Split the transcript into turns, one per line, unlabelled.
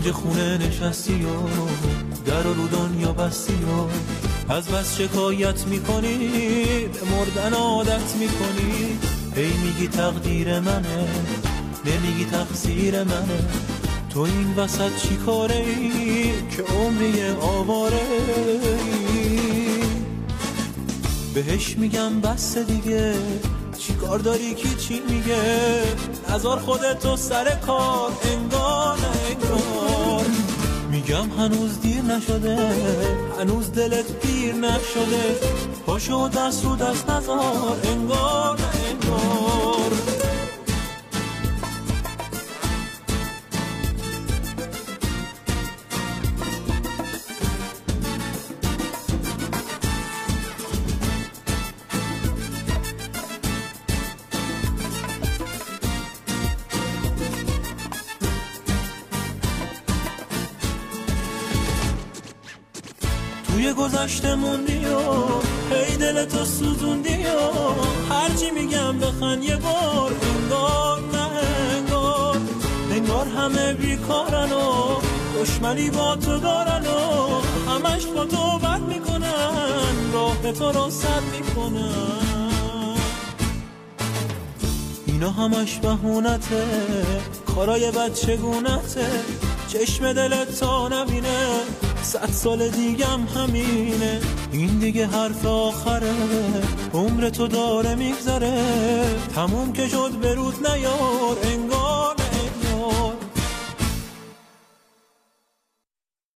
کنج خونه نشستی و در رو دنیا بستی و از بس شکایت میکنی به مردن عادت میکنی. هی میگی تقدیر منه نمیگی تقصیر منه. تو این وسط چی کاره ای که عمری آواره ای؟ بهش میگم بس دیگه چی کار داری کی چی میگه؟ نذار خودتو سر کار انگار نه انگار. میگم هنوز دیر نشده هنوز دلت پیر نشده. پاشو دست رو دست نذار انگار نه انگار. توی گذشته موندی و هی دلتو سوزوندی و هرچی میگم بخند یه بار انگار نه انگار. انگار همه بیکارن و دشمنی با تو دارن و همش با تو بد میکنن راه تو رو سد میکنن. اینا همش بهونته کارای بچگونته. چشم دلت تا نبینه 100 سال دیگم همینه. این دیگه حرف آخره عمر تو داره میگذره. تموم که شد برود نیار انگار